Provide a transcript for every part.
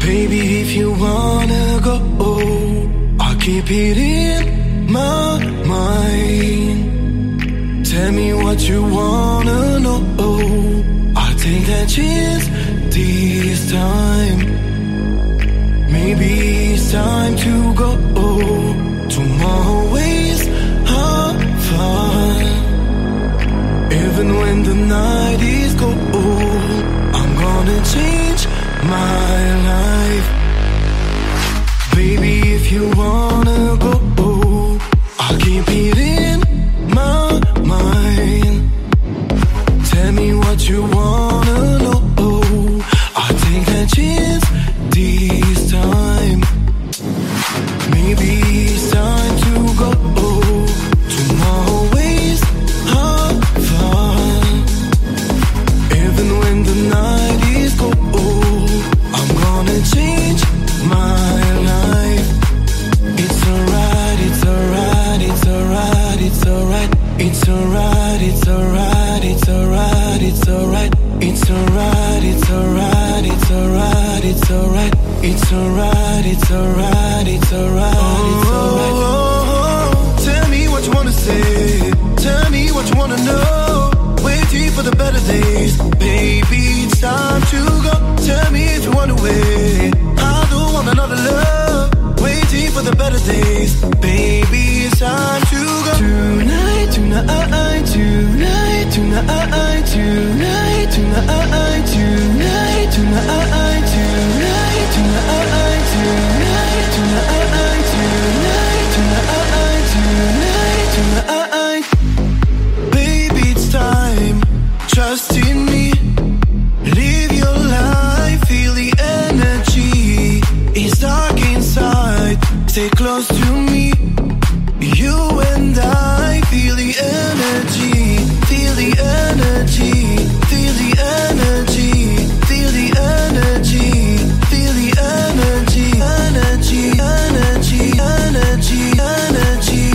Baby, if you wanna go, I'll keep it in my mind. Tell me what you wanna know, I'll take that chance this time. Maybe it's time to go. Tomorrow ways are fun. Even when the night is cold, I'm gonna change my life. Baby, if you wanna go, I'll keep it in my mind. Tell me what you wanna know, I'll take that chance this time. Maybe it's time to go. Tomorrow ways are fun. Even when the night is cold, I'm gonna change my life. It's alright, it's alright, it's alright, it's alright. It's alright, it's alright, it's alright, it's alright. It's alright, it's alright, it's alright, it's alright. It's alright, it's alright, it's alright, it's alright. Tell me what you wanna say, tell me what you wanna know. Waiting for the better days, baby, it's time to go. Tell me if you wanna wait, I don't want another love. Waiting for the better days, baby, it's time to go. Tonight, tonight, tonight, tonight, tonight, tonight, tonight, tonight, tonight, tonight. Baby, it's time. Trust in me. Live your life. Feel the energy. It's dark inside. Stay close to me. You and I feel the energy. Feel the energy. Feel the energy. Feel the energy. Feel the energy. Energy. Energy. Energy. Energy.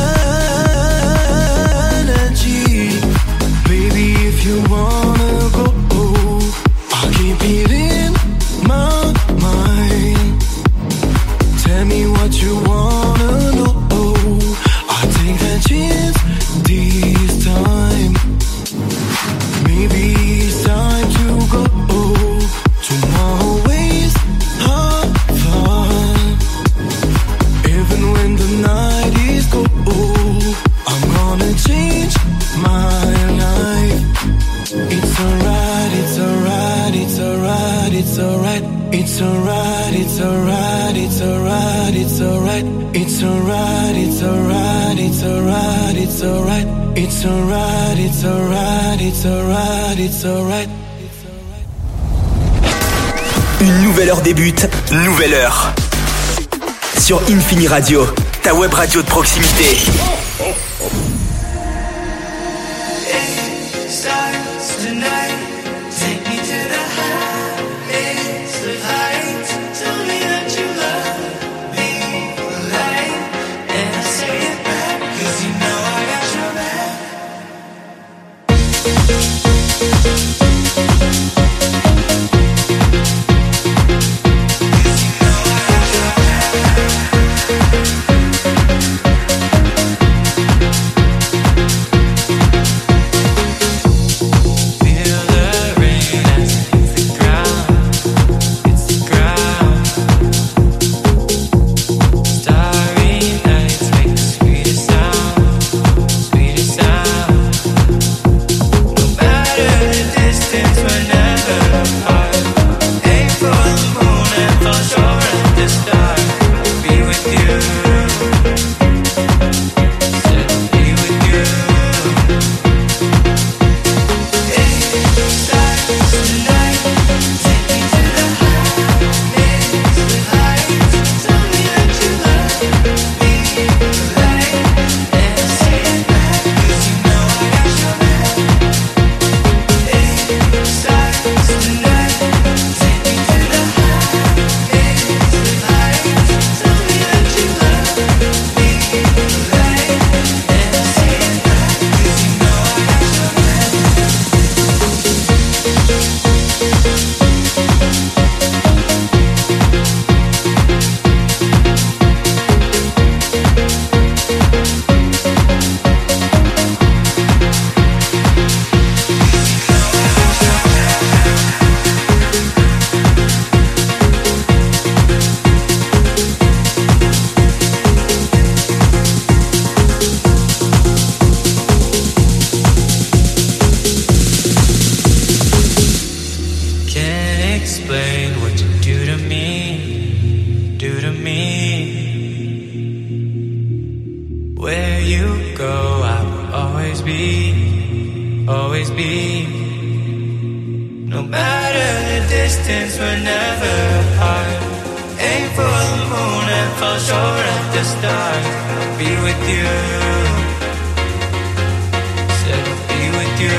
Energy. Baby, if you wanna go, I'll keep it in my mind. Tell me what you wanna know, I'll take that chance this time. Maybe it's time to go. Tomorrow ways are fun. Even when the night is cold, I'm gonna change my life. It's alright, it's alright, it's alright, it's alright. It's alright, it's alright, it's alright, it's alright. It's alright, it's alright, it's alright, it's alright. It's alright, it's alright, it's alright, it's alright. Une nouvelle heure débute, nouvelle heure. Sur Infini Radio, ta web radio de proximité. explain what you do to me, do to me. Where you go, I will always be, always be. No matter the distance, we're never apart. Aim for the moon and fall short at the start. I'll be with you. Said I'll be with you.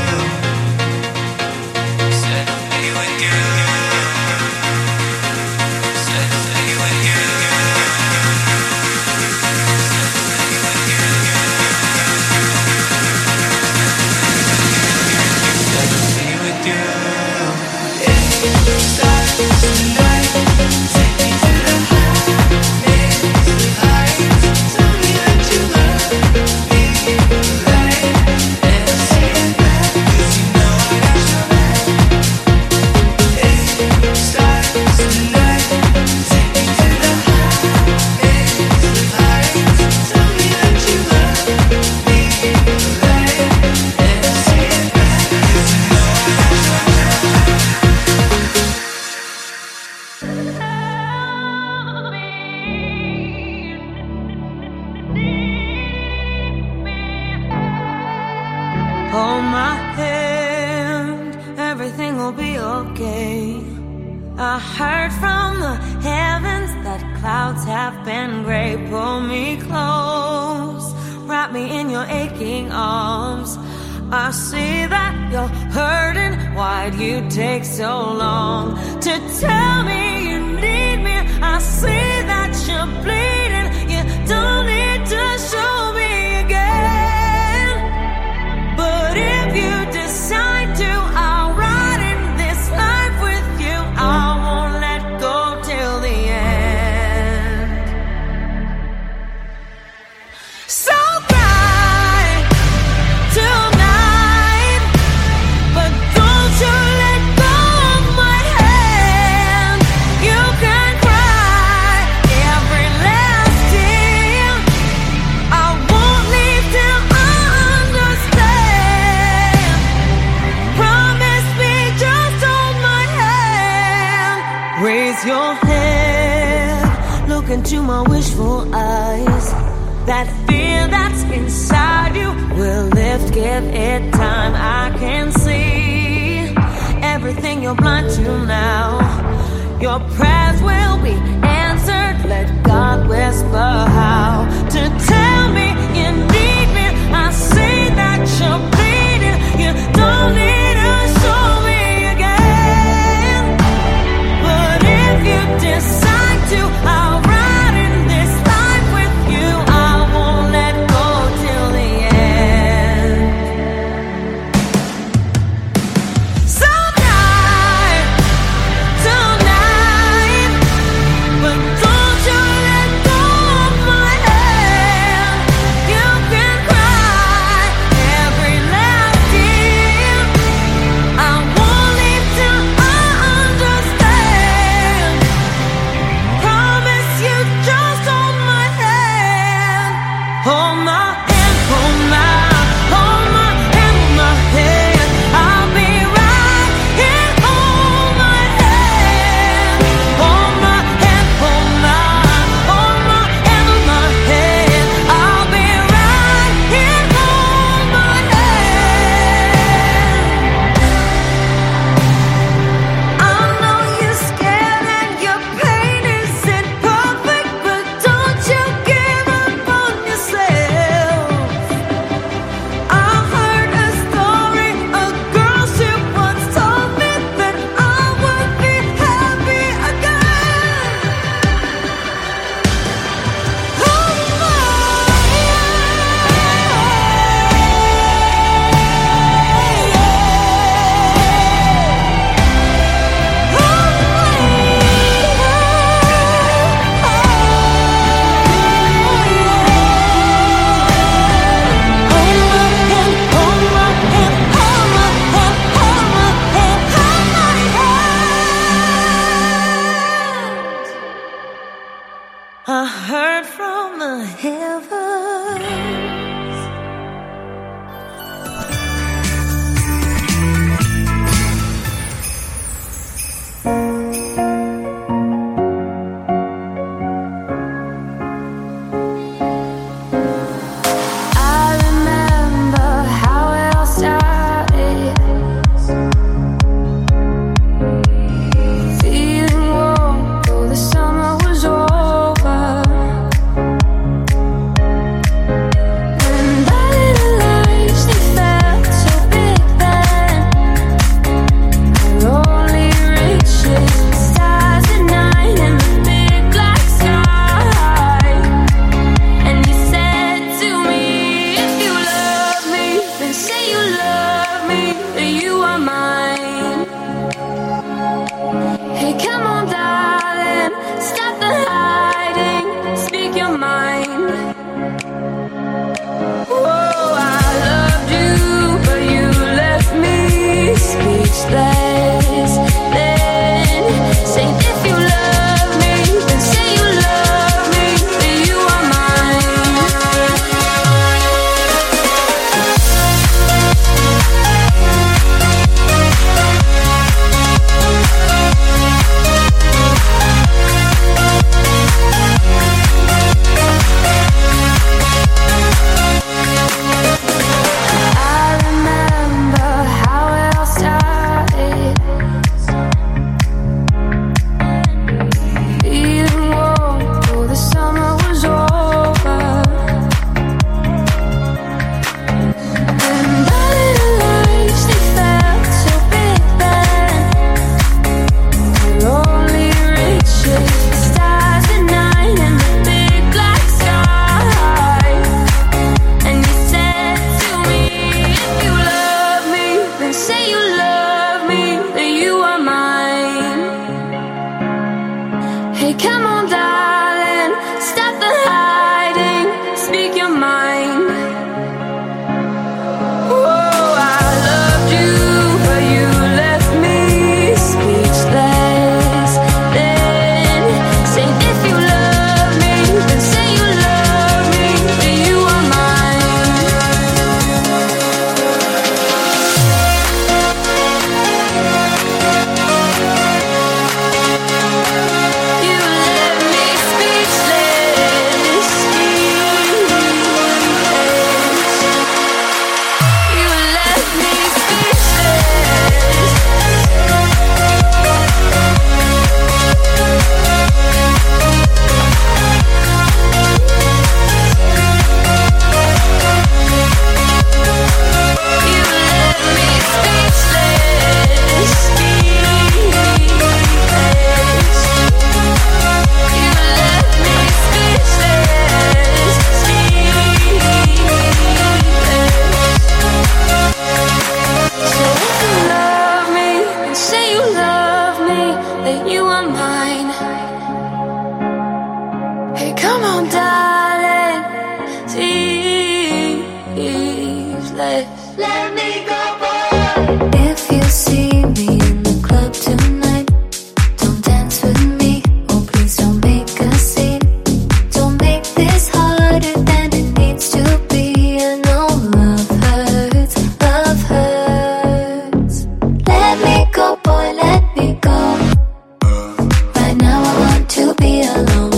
Said I'll be with you. Said I'll be with you. Said I'll be with you. Tonight, take me to the heights. Tell me that you love me right, and I'll see it back, 'cause you know I got your back. It starts tonight. Take me to the heights. Tell me that you love me right, and I'll see it back, 'cause you know I got your back. Hold my hand, everything will be okay. I heard from the heavens that clouds have been gray. Pull me close, wrap me in your aching arms. I see that you're hurting, why'd you take so long to tell me you need me? I see that you're bleeding, you don't need to show me again. But if you decide to, I'll ride in this life with you. I won't let go till the end. So cry tonight, but don't you let go of my hand. You can cry every last tear. I won't leave till I understand. Promise me, just hold my hand. Raise your head, look into my wishful eyes. That fear that's inside you will lift, give it time. I can see everything you're blind to now. Your prayers will be answered. Let God whisper how to tell me you need me. I see that you're bleeding. You don't need to show me again. But if you decide to, I'll ride in this life with you. I won't let go till the end. Tonight, but don't you let go of my hand. You can cry every last tear. I won't leave till I understand. Promise you, just hold my hand. Hold my hand, hold my hand, hold my hand. I'll be right here. Hold my hand, hold my hand, hold my hand, hold my hand. I'll be right here. Hold my hand. I know you're scared and your pain isn't perfect, but don't you give up on yourself. I heard a story, a girl, she once told me that I would be happy again. Hold my I heard from the heavens. tonight. Don't dance with me, oh please don't make a scene. Don't make this harder than it needs to be. I know love hurts, love hurts. Let me go, boy, let me go. Right now I want to be alone.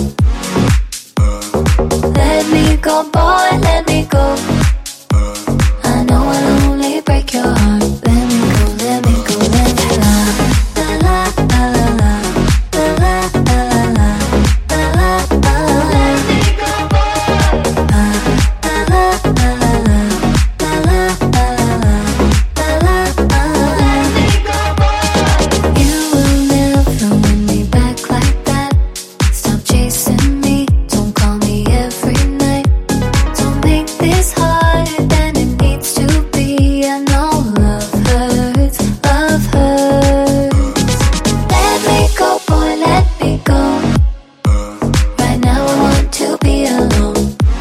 Let me go, boy, let me go. I know I'll only break your heart. Let me go, let me go, let me la la la la la la la la la la la. Let me go, boy. La la la la la la la la la. Let me go, boy. You will never win me back like that. Stop chasing me, don't call me every night. Don't make this harder than it needs to be. I know love hurts, love hurts. Let me go, boy, let me go. Right now I want to be alone.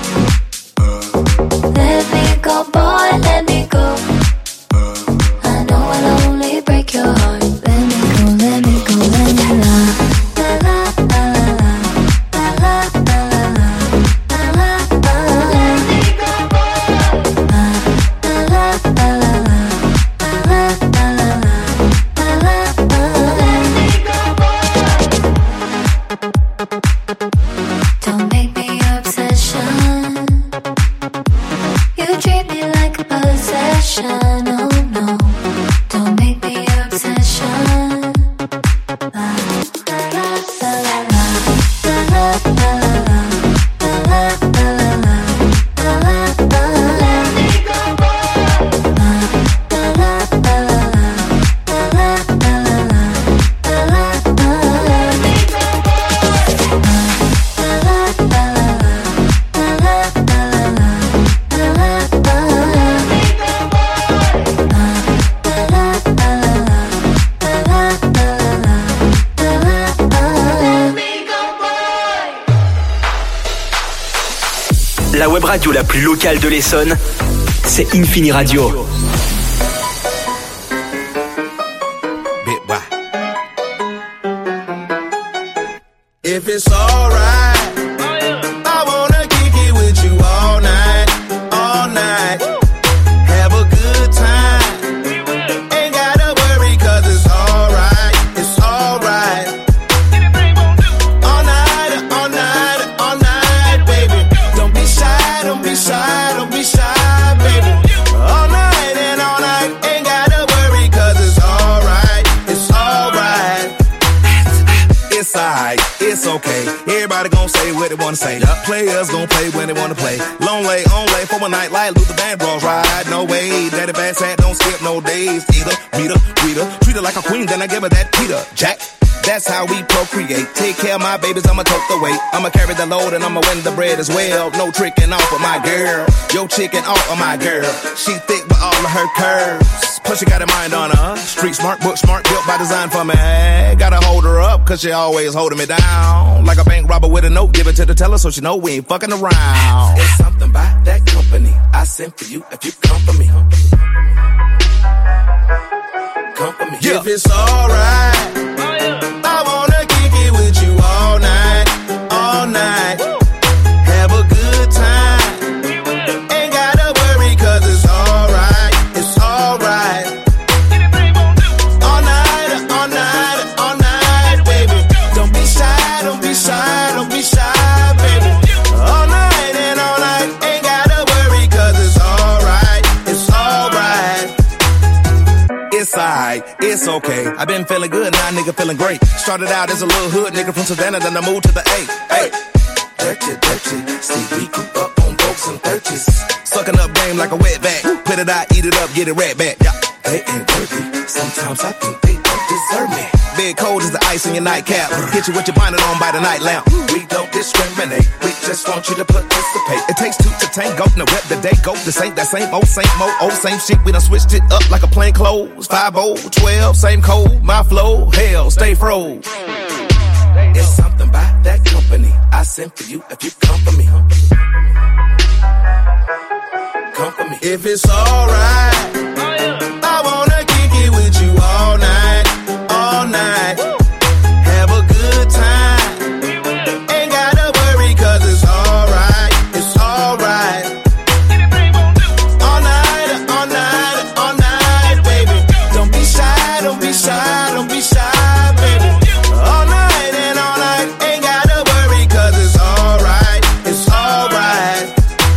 Let me go, boy, let me go. I know I'll only break your heart. Let me go, let me go, let me la la la la la la la la la la. Let me go, boy. La la la la la la la la la la. Let me go, boy. Don't make me your obsession. You treat me like a possession. Oh no, don't make me your obsession. La la la la la la la la la la la. Let me go, boy. La la la la la la la la la. Let me go, boy. La la la la la la la la. Let me go, boy. La web radio la plus locale de l'Essonne, c'est Infini Radio. If it's alright, I wanna kick it with you all night, all night. Have a good time. Ain't gotta worry 'cause it's alright, it's alright. All night, all night, all night, baby. Don't be shy, don't be shy, don't be shy, baby. All night and all night, ain't gotta worry 'cause it's alright, it's alright. It's alright, it's okay. Everybody gon' say what they wanna say. Players gon' play when they wanna play. Long lay, on lay for one night like Luther Vandross ride. No way, daddy bad sad, don't skip no days. Either, meet her, greet her, treat her like a queen, then I give her that Peter Jack. That's how we procreate. Take care of my babies, I'ma tote the weight. I'ma carry the load and I'ma win the bread as well. No tricking off of my girl. Yo chicken off of my girl. She thick with all of her curves. Plus she got a mind on her. Street smart, book smart, built by design for me. Gotta hold her up, 'cause she always holding me down. Like a bank robber with a note, give it to the teller so she know we ain't fucking around. It's something about that company I sent for you if you come for me. Come for me. Yeah. If it's alright, I wanna kick it with you all night, all night. Have a good time. Ain't gotta worry 'cause it's alright, it's alright. All night, all night, all night, baby. Don't be shy, don't be shy, don't be shy, baby. All night and all night, ain't gotta worry 'cause it's alright, it's alright. It's alright, it's okay. I've been feeling good, now nigga feeling great. Started out as a little hood nigga from Savannah, then I moved to the A. Hey, dirty, dirty. See, we grew up on folks and 30s. Sucking up game like a wet back. Put it out, eat it up, get it right back. Yeah. They ain't worthy. Sometimes I think they don't deserve me. Big cold as the ice in your nightcap. Hit you with your bonnet on by the night lamp. We don't discriminate. We just want you to participate. It takes two to tango. Now where the day go? This ain't that same old, same shit. We done switched it up like a plain clothes. 5-0, 12, same code. My flow, hell, stay froze. It's something about that company I sent for you if you come for me. Come for me. If it's alright, I wanna kick it with you all night, all night. night. Have a good time. Ain't gotta worry, cause it's alright. It's alright. All night, all night, all night, baby. Don't be shy, don't be shy, don't be shy, baby. All night and all night, ain't gotta worry, cause it's alright. It's alright.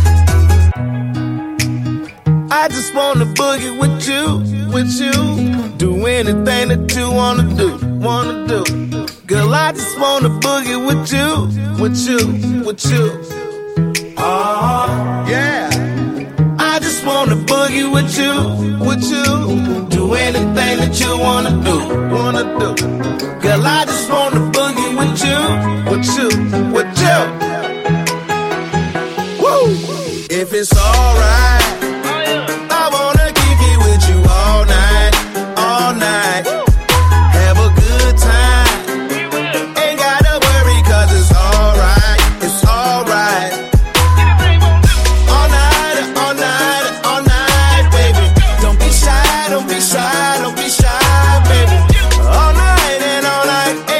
I just wanna boogie with you, with you. Do anything that you wanna do, wanna do. Girl, I just wanna boogie with you, with you, with you. Oh, yeah. I just wanna boogie with you, with you. Do anything that you wanna do, wanna do. Girl, I just wanna boogie with you, with you, with you. Woo! If it's alright, I wanna keep it with you all night, all night. Have a good time. Ain't gotta worry, cause it's alright, it's alright. All night, all night, all night, baby. Don't be shy, don't be shy, don't be shy, baby. All night and all night,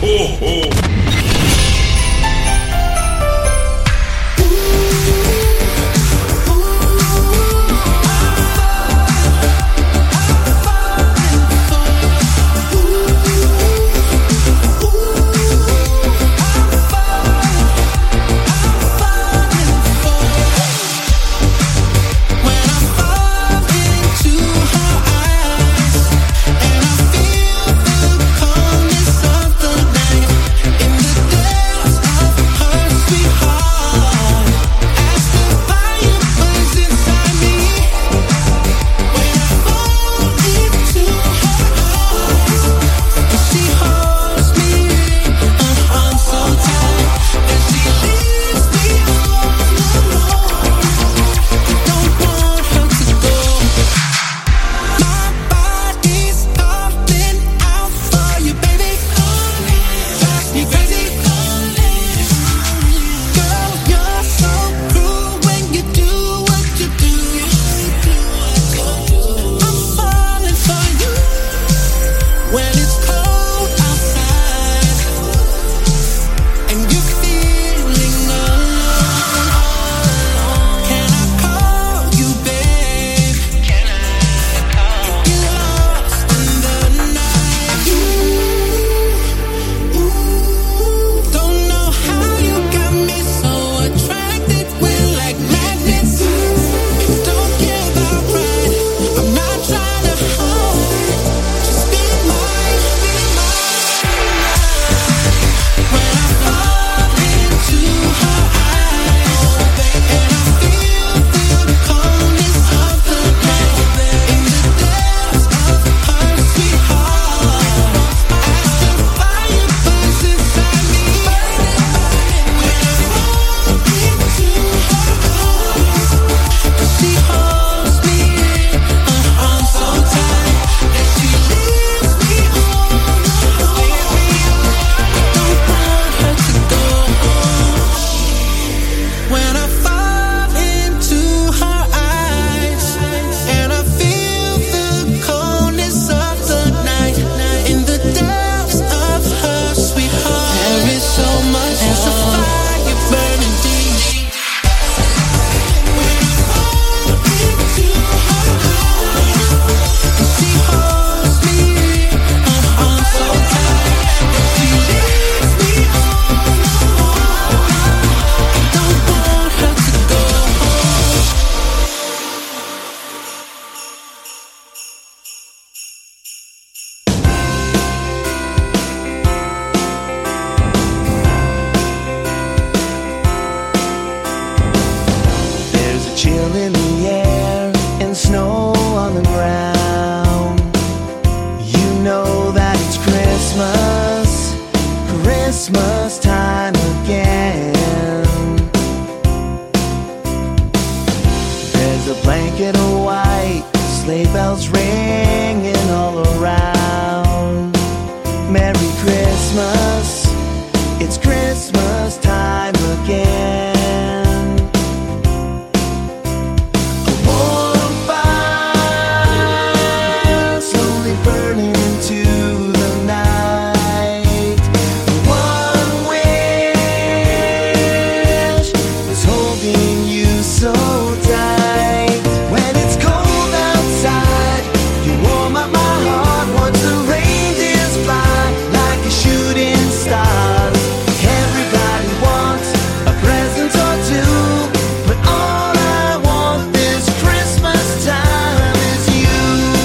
Christmas time again. There's a blanket of white, sleigh bells ringing all around. Merry Christmas, it's Christmas time again. A warm fire slowly burning into the night. One wish is holding you so tight. When it's cold outside, you warm up my heart. Once the reindeers fly like a shooting stars. Everybody wants a present or two, but all I want this Christmas time is you.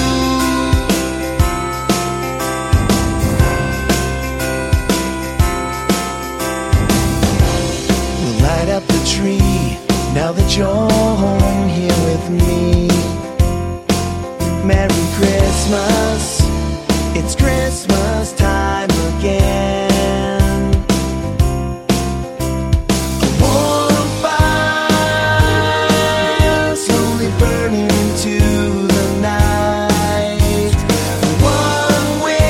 We'll light up the tree now that you're home here with me. Merry Christmas, it's Christmas time again. A warm fire slowly burning into the night. One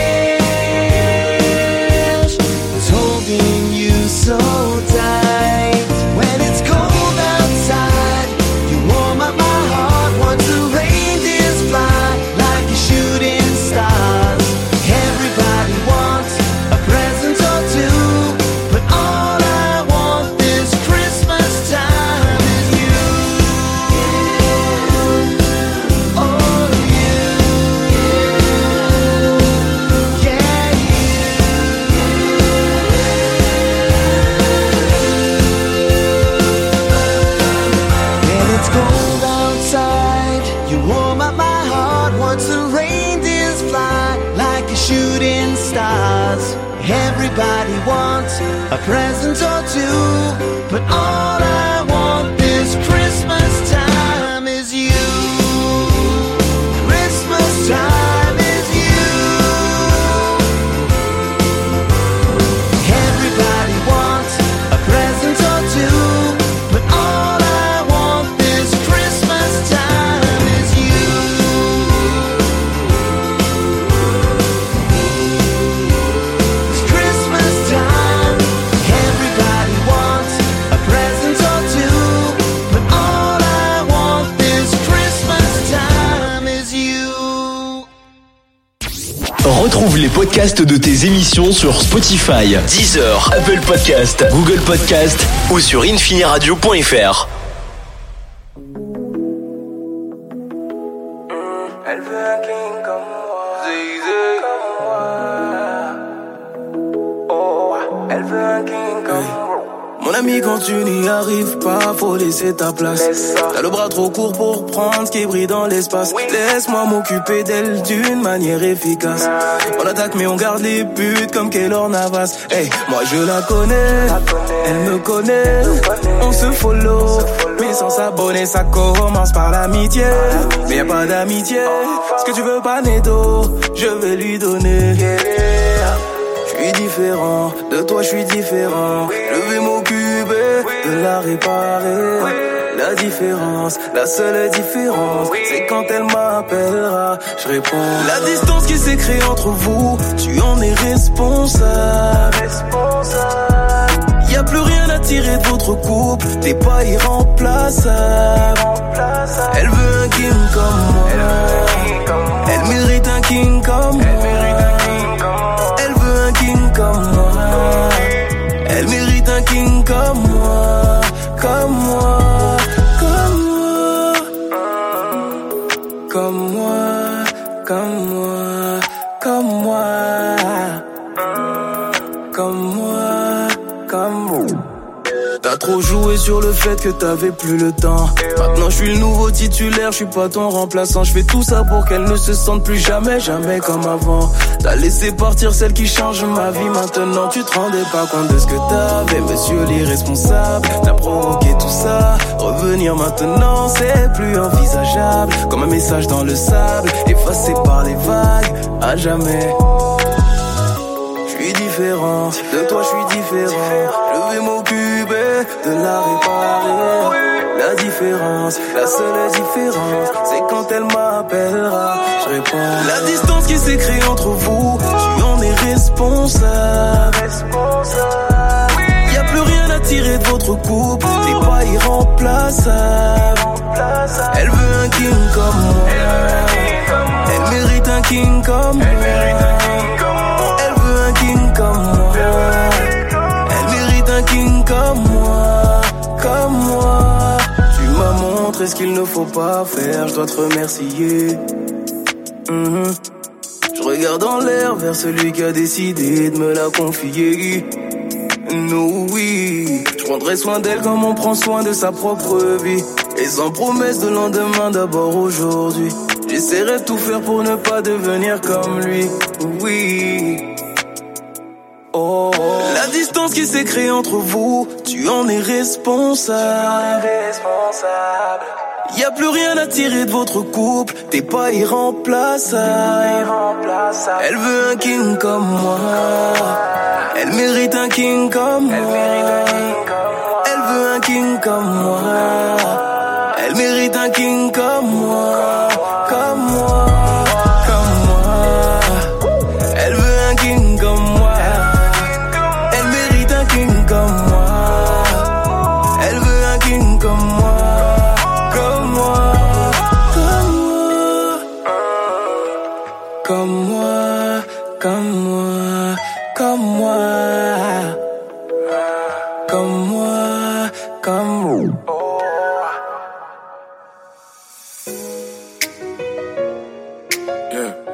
wish is holding you so tight. When it's cold outside, Everybody wants a present or two, but all I want this Christmas time is you. Christmas time is you. Everybody wants a present or two, but all I want this Christmas time is you. It's Christmas time. Everybody wants a present or two, but all I want this Christmas time is you. Retrouve les podcasts de tes émissions sur Spotify, Deezer, Apple Podcast, Google Podcast ou sur infiniradio.fr. Elle veut un king comme moi, comme moi. Oh, elle veut un king comme moi. Mon ami, quand tu n'y arrives pas, faut laisser ta place. T'as le bras trop court pour prendre ce qui brille dans l'espace. Laisse-moi m'occuper d'elle d'une manière efficace. On attaque mais on garde les buts comme Keylor Navas. Hey, moi je la connais, elle me connaît. On se follow, mais sans s'abonner ça commence par l'amitié. Mais y'a pas d'amitié, ce que tu veux pas Nedo, je vais lui donner. Je suis différent, de toi je suis différent. Je vais m'occuper de la réparer. La différence, la seule différence, c'est quand elle m'appellera, je réponds. La distance qui s'est créée entre vous, tu en es responsable. Y'a plus rien à tirer de votre couple, t'es pas irremplaçable. Elle veut un king comme moi, elle mérite un king comme moi. Comme moi, elle mérite un king comme moi, comme moi, comme moi, comme moi, comme moi, comme moi, comme moi. T'as trop joué sur le fait que t'avais plus le temps. Maintenant je suis le nouveau titulaire, je suis pas ton remplaçant. Je fais tout ça pour qu'elle ne se sente plus jamais, jamais comme avant. T'as laissé partir celle qui change ma vie. Maintenant tu te rendais pas compte de ce que t'avais. Monsieur l'irresponsable, t'as provoqué tout ça. Revenir maintenant c'est plus envisageable. Comme un message dans le sable, effacé par les vagues, à jamais. Je suis différent, de toi je suis différent. Je vais m'occuper de la réparer. La différence, la seule différence, c'est quand elle m'appellera, je réponds. La distance qui s'est créée entre vous, tu en es responsable. Y'a plus rien à tirer de votre couple, t'es pas irremplaçable. Elle veut un king comme moi, elle mérite un king comme moi. Elle veut un king comme moi, elle mérite un king comme moi, comme moi. Tu m'as montré ce qu'il ne faut pas faire, je dois te remercier. Je regarde en l'air vers celui qui a décidé de me la confier. Nous oui, je prendrai soin d'elle comme on prend soin de sa propre vie. Et sans promesse de lendemain, d'abord aujourd'hui. J'essaierai de tout faire pour ne pas devenir comme lui. Oui. Oh, la distance qui s'est créée entre vous, tu en es responsable. Y'a plus rien à tirer de votre couple, t'es pas irremplaçable. Elle veut un king comme moi, elle mérite un king comme moi. Elle veut un king comme moi, elle mérite un king comme moi, comme moi, comme moi. Elle veut un king comme moi, elle mérite un king comme moi. Elle veut un king comme moi, comme moi, comme moi, comme moi, comme moi, comme moi, comme moi. Yeah.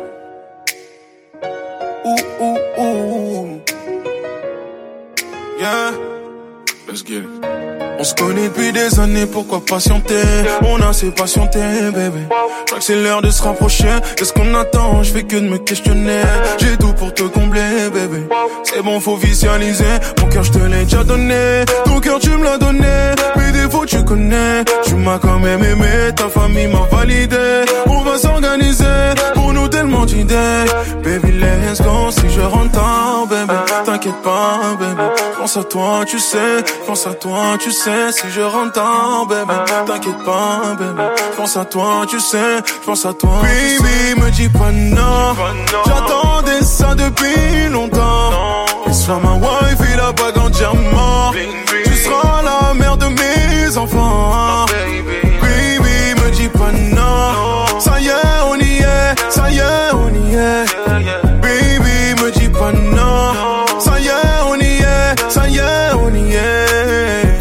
Ooh, ooh, ooh. Yeah. Let's get it. On se connaît depuis des années, pourquoi patienter? On a assez patienté, bébé. Je crois que c'est l'heure de se rapprocher. Qu'est-ce qu'on attend? Je fais que de me questionner. J'ai tout pour te combler, bébé. C'est bon, faut visualiser. Mon cœur, je te l'ai déjà donné. Ton cœur, tu me l'as donné. Mes défauts, tu connais. Tu m'as quand même aimé. Ta famille m'a validé. On va s'organiser. Pour nous, tellement d'idées. Baby, let's go. Si je rentre tard, bébé. T'inquiète pas, bébé. Pense à toi, tu sais. Pense à toi, tu sais. Si je rentre tard, bébé. T'inquiète pas, bébé. Pense à toi, tu sais. Pense à toi. Baby, me dis pas non. J'attendais ça depuis longtemps. Et sois ma wife, il a pas grand diamant. Tu seras la mère de mes enfants. Baby, me dis pas non. Ça y est, on y est. Ça y est, on y est. Baby, me dis pas non. Ça y est, on y est. Ça y est, on y est.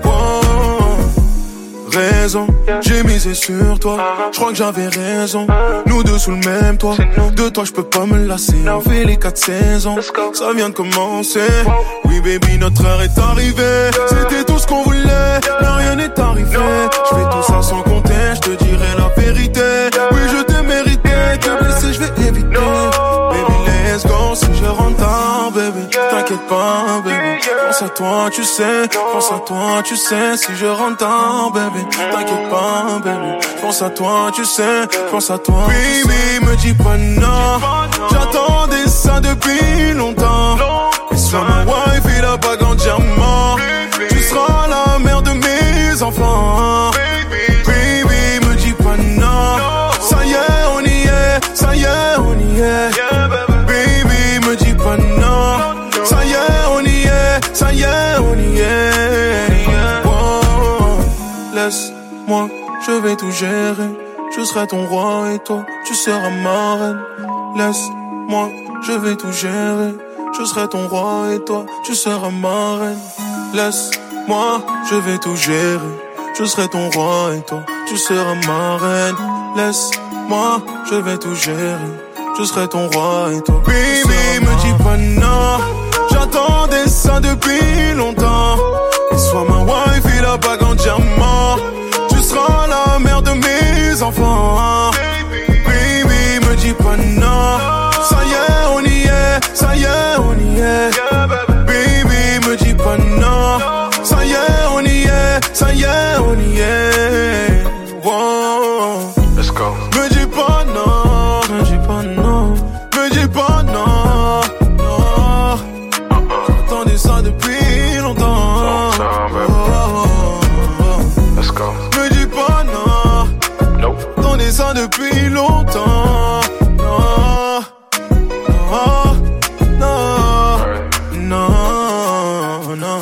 Raison, j'ai misé sur toi. Je crois que j'avais raison. Nous deux sous le même toit. De toi je peux pas me lasser. On fait les 4 saisons. Ça vient de commencer. Oui baby, notre heure est arrivée. C'était tout ce qu'on voulait, mais rien n'est arrivé. Je fais tout ça sans compter. Je te dirai la vérité. Oui je t'ai mérité. Te blesser je vais éviter. Baby let's go. Si je rentre tard baby, t'inquiète pas baby. Pense à toi tu sais. Pense à toi tu sais. Si je rentre tard baby, t'inquiète pas, baby. Pense à toi, tu sais. Pense à toi. Baby, me dis pas non. J'attendais ça depuis longtemps. Et sois ma wife, il a pas grand diamant. Tu seras la mère de mes enfants. Baby, me dis pas non. Ça y est, on y est. Ça y est, on y est. Baby, me dis pas non. Ça y est, on y est. Ça y est, on y est. Laisse-moi, je vais tout gérer. Je serai ton roi et toi, tu seras ma reine. Laisse-moi, je vais tout gérer. Je serai ton roi et toi, tu seras ma reine. Laisse-moi, je vais tout gérer. Je serai ton roi et toi, tu seras ma reine. Laisse-moi, je vais tout gérer. Je serai ton roi et toi. Baby, me dis pas non. J'attendais ça depuis longtemps. Et sois ma wife, il a pas grand diamant. Tu seras la mère de mes enfants. Baby, me dis pas non. Ça y est, on y est. Ça y est, on y est. Baby, me dis pas non. Ça y est, on y est. Ça y est, on y est. Wow. Let's go. Me dis pas non. Me dis pas non. Me dis pas non. Non. J'attendais ça depuis longtemps. Let's go. Me dis pas non. Nope. J'attendais ça depuis longtemps. Non. Non. Non. Non. Non.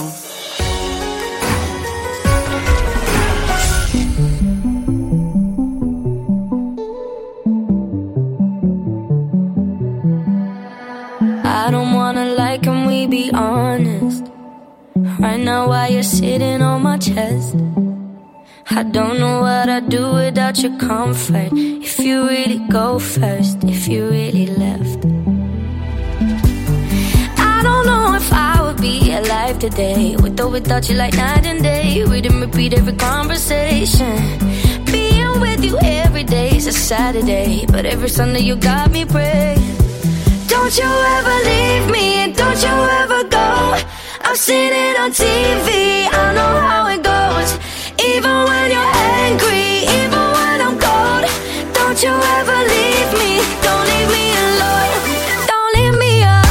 I don't wanna lie, can we be honest? Right now while you're sitting on my chest, I don't know what I'd do without your comfort. If you really go first, if you really left, I don't know if I would be alive today, with or without you like night and day. We didn't repeat every conversation. Being with you every day is a Saturday, but every Sunday you got me praying. Don't you ever leave me, and don't you ever go. I've seen it on TV, I know how it goes. Even when you're angry, even when I'm cold. Don't you ever leave me, don't leave me alone. Don't leave me alone.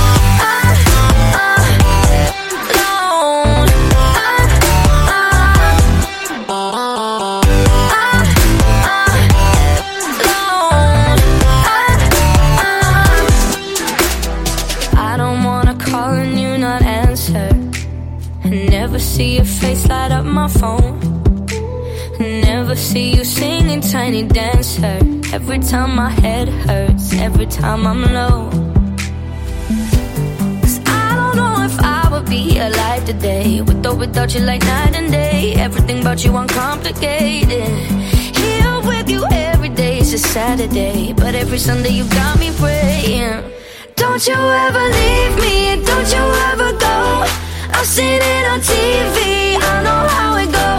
I don't wanna call and you not answer. Never see your face light up my phone. Never see you singing Tiny Dancer. Every time my head hurts, every time I'm low. 'Cause I don't know if I would be alive today, with or without you like night and day. Everything about you uncomplicated. Here with you every day is a Saturday, but every Sunday you got me praying. Don't you ever leave me, don't you ever go. I've seen it on TV, I know how it goes.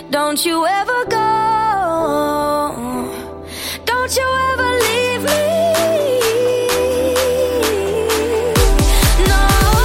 don't you ever go. Don't you ever leave me. No,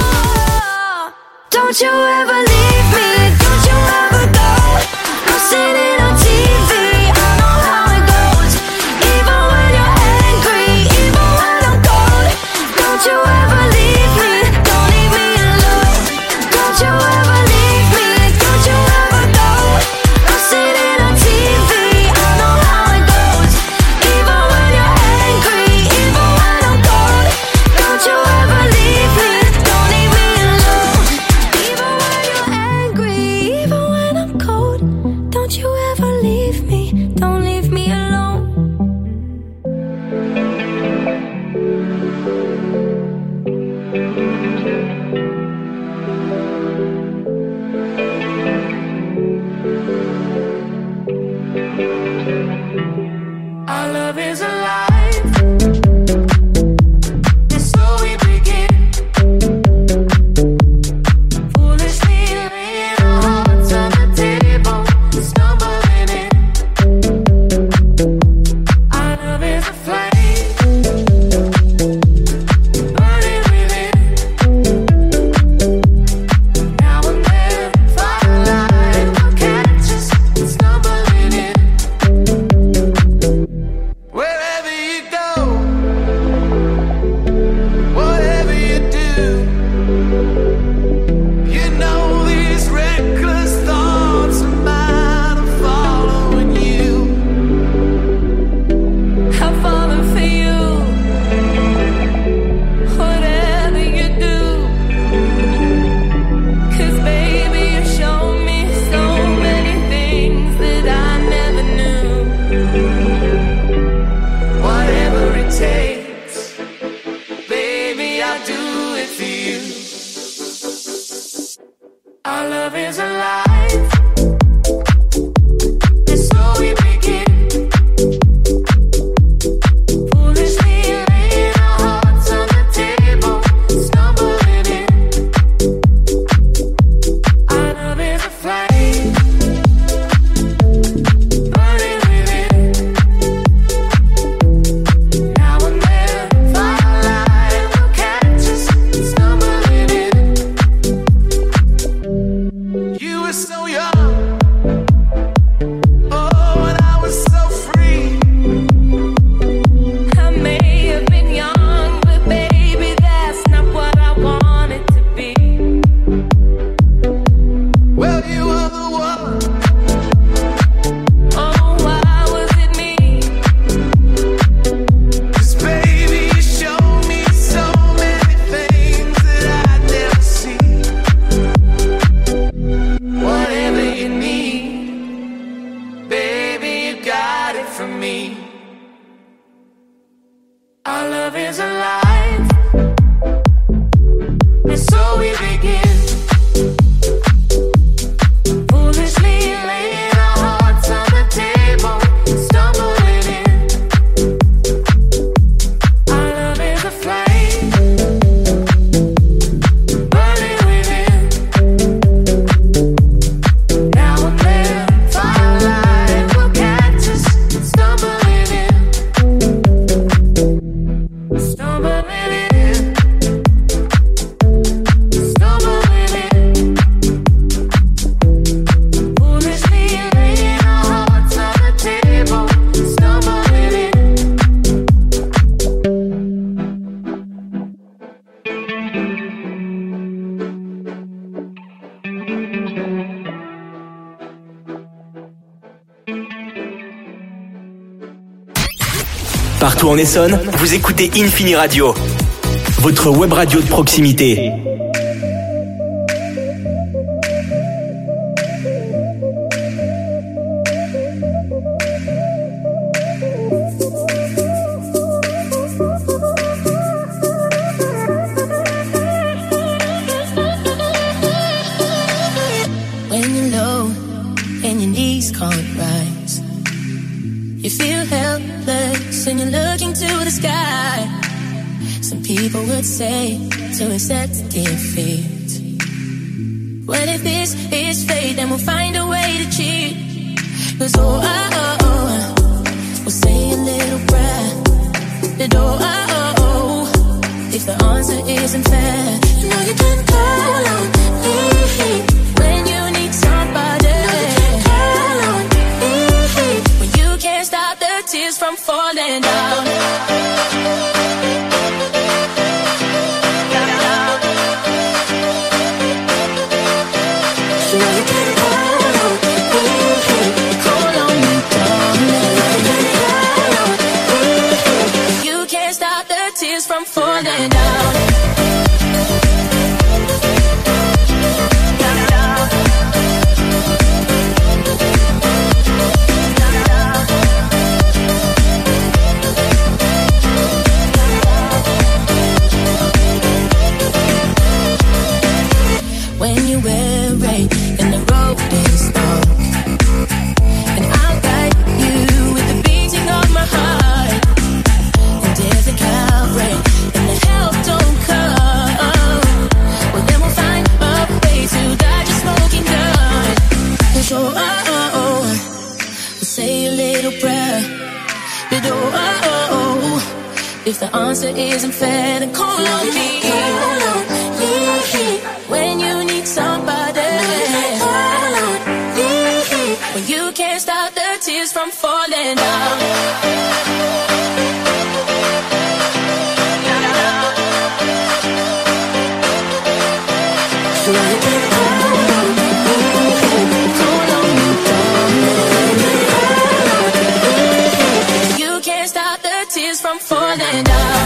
don't you ever leave me. Don't you ever go. I'm sitting on TV, I know how it goes. Even when you're angry, even when I'm cold. Don't you ever leave me, don't leave me alone. Don't you ever leave me, don't you ever go. I'm sitting on TV, I know how it goes. Even when you're angry, even when I'm cold. Don't you ever leave me, don't leave me alone. Even when you're angry, even when I'm cold. Don't you ever leave me, don't leave me alone. Our love is alive. And so we begin. Foolishly laying our hearts on the table, stumbling in. Our love is a flame, burning within. Now and then, firelight will catch us stumbling in. Wherever you go, whatever you do, you know these reckless thoughts of mine are following you. I'm falling for you. Whatever you do. 'Cause baby, you show me so many things that I never knew. Whatever it takes, baby, I'll do it for you. Our love is alive, and so we begin. Foolishly laying our hearts on the table, stumbling in. Our love is a flame, burning within. Now and then, firelight will catch us stumbling in. You were so young, oh, and I was so free. I may have been young, but baby, that's not what I wanted to be. Well, you were the one. Oh, why was it me? 'Cause baby, you showed me so many things that I'd never see. Whatever you need, baby, you got it from me. Our love is alive, and so we begin. Foolishly laying our hearts on the table, stumbling in. Our love is a flame, burning within. Now and then, firelight will catch us stumbling in. Stumbling in. Stumbling in. Foolishly laying our hearts on the table, stumbling in. Partout en Essonne, vous écoutez Infini Radio, votre web radio de proximité. When you're low and your knees can't rise, you feel helpless and you're looking to the sky. Some people would say to accept defeat. What if this is fate, then we'll find a way to cheat. 'Cause we'll say a little prayer. But if the answer isn't fair, you know you can call on me when you need somebody. Call on me when you can't stop the tears from falling down. From falling down. When you weary and the road is long, and I'll guide you with the beating of my heart. And if the Calvary and the help don't come, well then we'll find a way to dodge a smoking gun. And so we'll say a little prayer. But if the answer isn't fair, then call on me. When you need somebody, when you can't stop the tears from falling down. You can't stop the tears from falling down.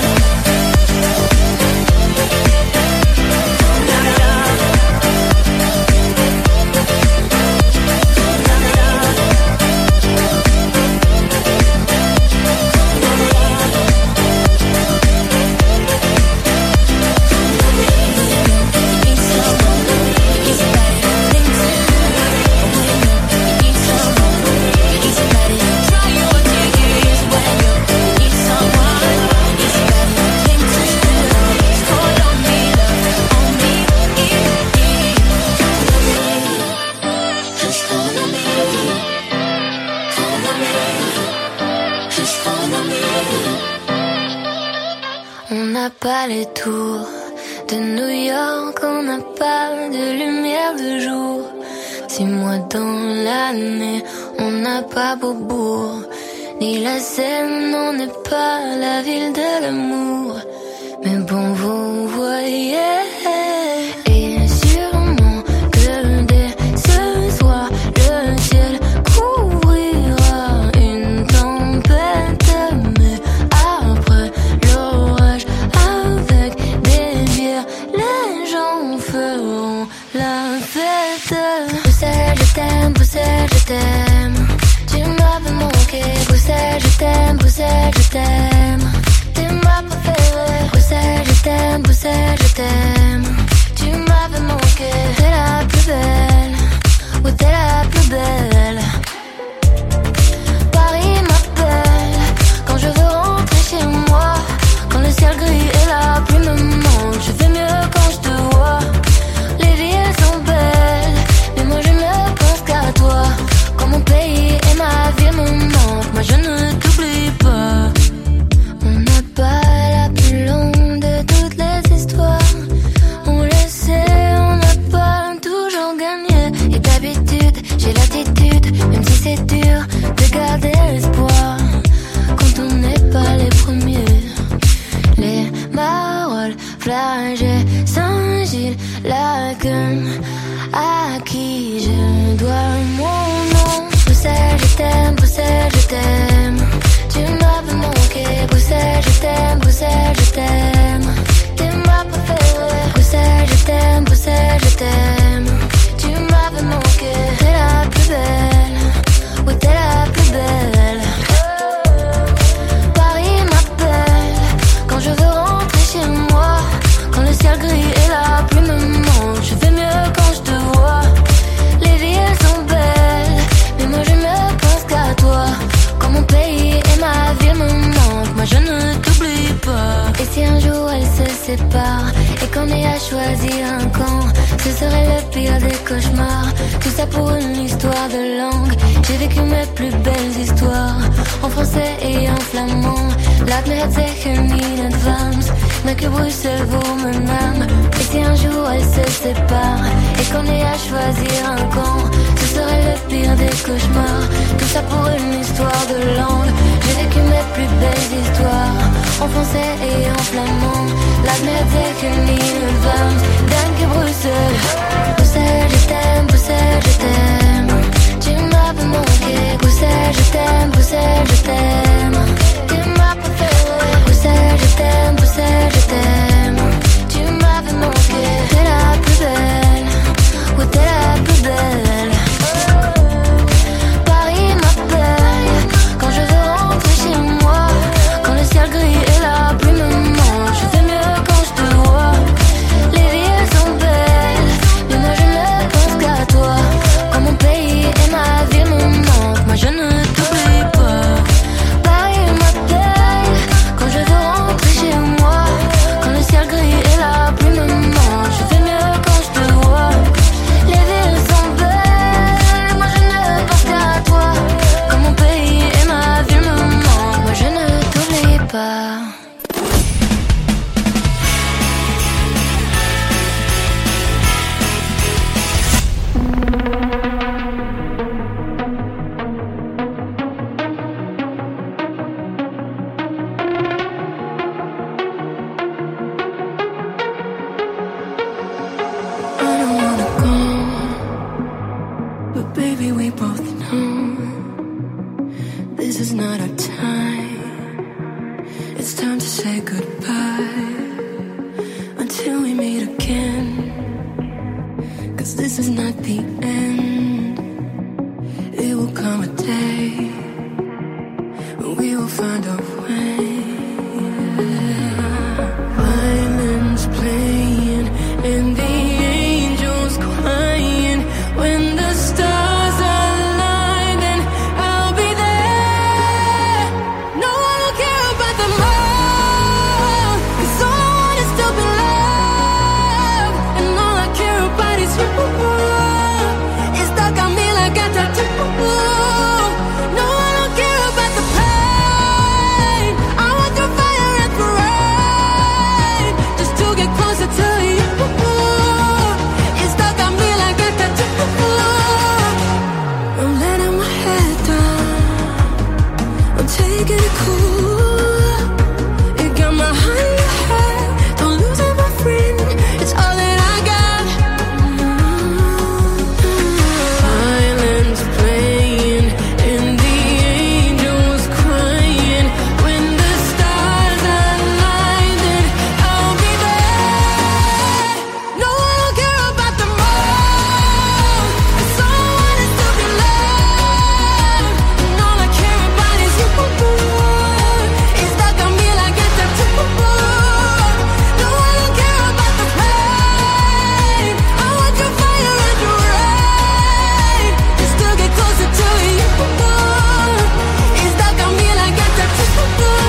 On n'a pas les tours de New York, on n'a pas de lumière de jour. 6 mois dans l'année, on n'a pas Beaubourg, ni la Seine, on n'est pas la ville de l'amour. Mais bon, vous voyez, et sûrement que dès ce soir, le ciel couvrira une tempête. Mais après l'orage, avec des bières, les gens feront la fête. Bruxelles, je t'aime, Bruxelles, je t'aime. Tu m'avais manqué, Bruxelles, je t'aime, Bruxelles, je t'aime. T'es ma préférée, Bruxelles, je t'aime, Bruxelles, je t'aime. Tu m'avais manqué, t'es la plus belle, oui t'es la plus belle. Paris m'appelle, quand je veux rentrer chez moi. Quand le ciel gris et la pluie me manquent, je fais mieux quand je te vois. Les villes sont belles, mais moi je ne pense qu'à toi. Quand mon pays et ma vie me manquent, moi je ne t'oublie pas. On n'a pas la plus longue de toutes les histoires. On le sait, on n'a pas toujours gagné. Et d'habitude, j'ai l'attitude, même si c'est dur, de garder l'espoir. Quand on n'est pas les premiers. Les Marolles, Flagey, Saint-Gilles, Laken, à qui je dois mon nom. Bruxelles, je t'aime, Bruxelles, je t'aime. Tu m'avais manqué, Bruxelles, je t'aime, Bruxelles, je t'aime. T'es ma préférée, Bruxelles, je t'aime, Bruxelles, je t'aime. Tu m'avais manqué, t'es la plus belle, oui t'es la plus belle. Paris m'appelle, quand je veux rentrer chez moi. Quand le ciel gris et la pluie me manquent, je fais mieux quand je te vois. Les villes sont belles, mais moi je ne pense qu'à toi. Quand mon pays et ma ville me manquent, moi je ne t'oublie pas. Et si un jour elles se séparent et qu'on ait à choisir un camp, ce serait le pire des cauchemars. Tout ça pour une histoire de langue. J'ai vécu mes plus belles histoires en français et en flamand. Laat me het zeggen in advance, mais que Bruxelles vaut mon âme. Et si un jour elle se sépare et qu'on ait à choisir un camp, ce serait le pire des cauchemars. Tout ça pour une histoire de langue. J'ai vécu mes plus belles histoires en français et en flamand. Laat me het zeggen in advance, danke Bruxelles. Bruxelles, je t'aime, Bruxelles, je t'aime. Tu m'as pas manqué, Bruxelles, je t'aime, Bruxelles, je t'aime. Tu m'as pas fait, Bruxelles, je t'aime, Bruxelles, je t'aime. Tu m'avais manqué, t'es la plus belle, oui t'es la plus belle. Paris m'appelle, quand je veux rentrer chez moi. Quand le ciel gris et la pluie me manque, je fais mieux quand je te vois. Les villes sont belles, mais moi je ne pense qu'à toi. Quand mon pays et ma ville me manquent, moi je ne t'oublie pas. Paris m'appelle, quand je veux rentrer chez moi. Quand le ciel gris et la pluie me manquent, je fais mieux quand je te vois. Les villes sont belles, moi je ne pense qu'à toi. Quand mon pays et ma ville me manquent, moi je ne t'oublie pas. I don't wanna go, but baby we both know this is not our time. It's time to say goodbye until we meet again. 'Cause this is not the end. It will come a day when we will find a way. Violins playing and the angels crying. When the stars align, then I'll be there. No, I don't care about the more, 'cause all I want is to be loved. And all I care about is you. It's stuck on me like a tattoo. No, I don't care about the pain. I want through fire and through rain, just to get closer to you. It's stuck on me like a tattoo. I'm letting my head down, I'm taking it cool. You got my heart in your head, don't lose it, my friend. It's all that I got. Violins playing and the angels crying. When the stars align, then I'll be there. No, I don't care about the more, 'cause all I want is to be loved. And all I care about is you. It's stuck on me like a tattoo. No, I don't care about the pain. I want your fire and your rain, just to get closer to you. It's stuck on me like a tattoo.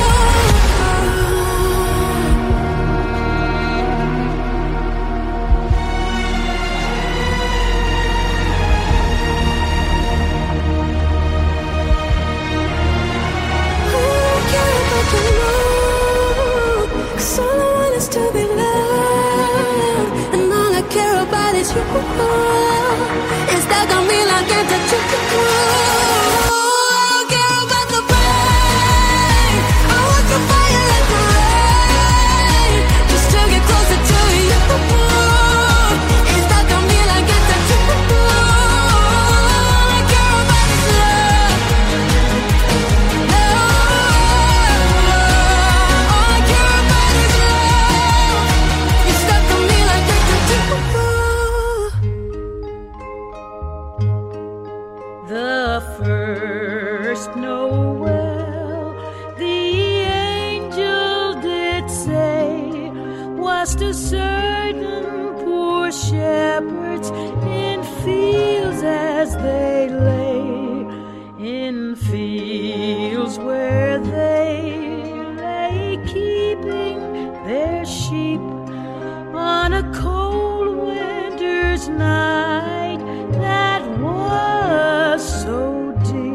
Cause all I want is to be loved, and all I care about is you. It's stuck on me like a tattoo. I don't care about the pain. I want the fire and the rain, just to get closer to you. It's stuck on me like a tattoo. All I care about is love. All I care about is love. You're stuck on me like a tattoo. The first Noel, the angel did say, was to certain poor shepherds in fields as they lay, in fields where they lay keeping their sheep on a cold winter's night that was so deep.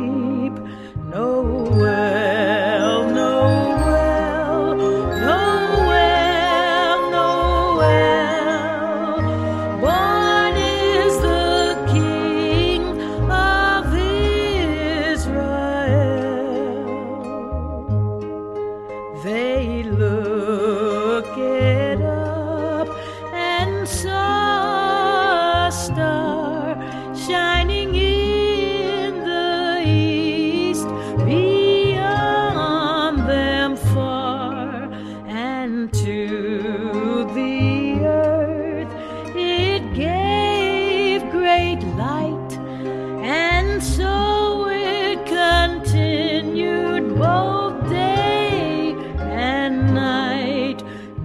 And so it continued both day and night.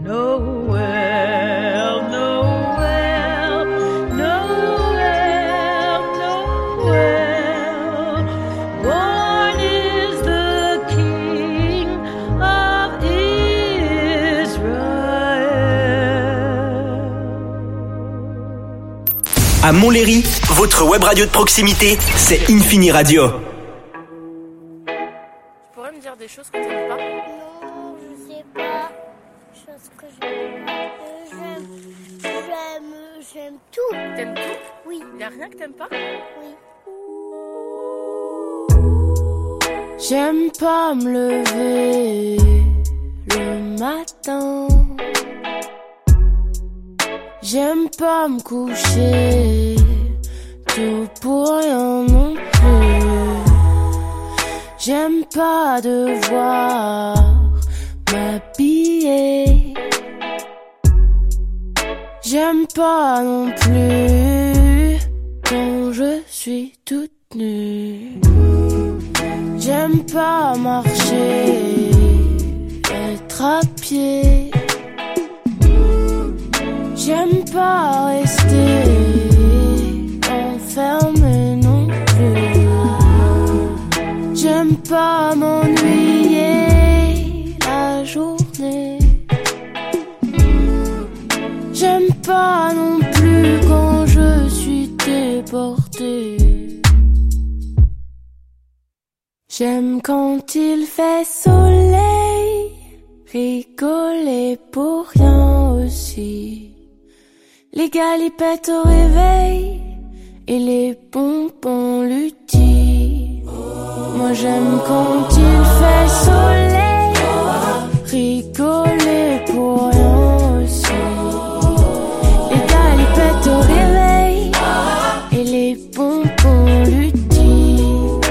Noel, Noel, Noel, Noel. Born is the King of Israel. À Montlhéry, votre web radio de proximité, c'est Infini Radio. Tu pourrais me dire des choses que tu n'aimes pas? Non, je sais pas. Chose que j'aime. J'aime tout. T'aimes tout? Oui. Y'a rien que t'aimes pas? Oui. J'aime pas me lever le matin. J'aime pas me coucher tout pour rien non plus. J'aime pas devoir m'habiller. J'aime pas non plus quand je suis toute nue. J'aime pas marcher, être à pied. J'aime pas rester enfermé non plus. J'aime pas m'ennuyer la journée. J'aime pas non plus quand je suis déportée. J'aime quand il fait soleil, rigoler pour rien aussi. Les galipettes au réveil et les bonbons lutti. Moi j'aime quand il fait soleil, rigoler pour rien aussi. Les galipettes au réveil et les bonbons lutti.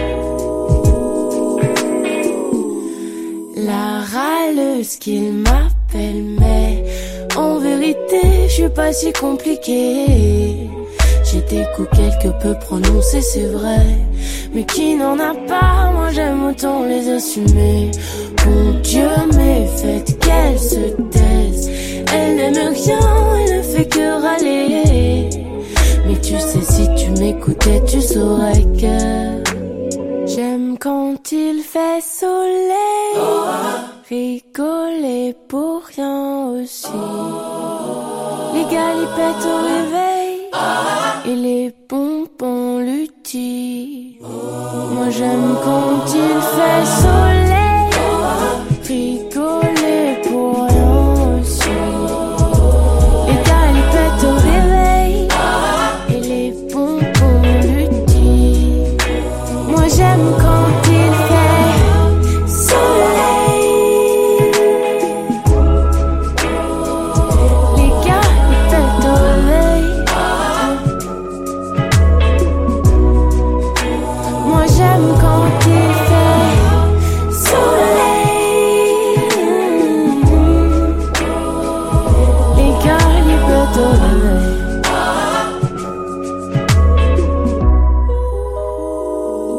La râleuse qu'il m'appelle, mais en vérité, je suis pas si compliquée. J'ai des coups quelque peu prononcés, c'est vrai, mais qui n'en a pas, moi j'aime autant les assumer. Mon Dieu, mais faites qu'elle se taise. Elle n'aime rien, elle ne fait que râler. Mais tu sais, si tu m'écoutais, tu saurais que j'aime quand il fait soleil, rigoler pour rien aussi. Les galipettes au réveil et les bonbons lutti. Moi j'aime quand il fait soleil, rigoler pour rien aussi. Les galipettes au réveil et les bonbons lutti. Moi j'aime quand